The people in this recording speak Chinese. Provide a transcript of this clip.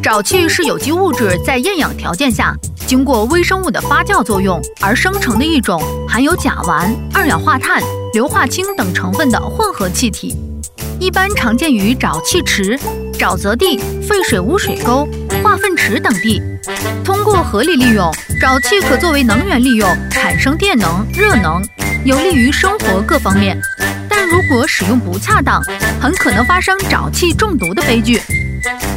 沼气是有机物质在厌氧条件下，经过微生物的发酵作用而生成的一种含有甲烷、二氧化碳、硫化氢等成分的混合气体，一般常见于沼气池、沼泽地、废水污水沟、化粪池等地。通过合理利用，沼气可作为能源利用，产生电能、热能，有利于生活各方面。但如果使用不恰当，很可能发生沼气中毒的悲剧。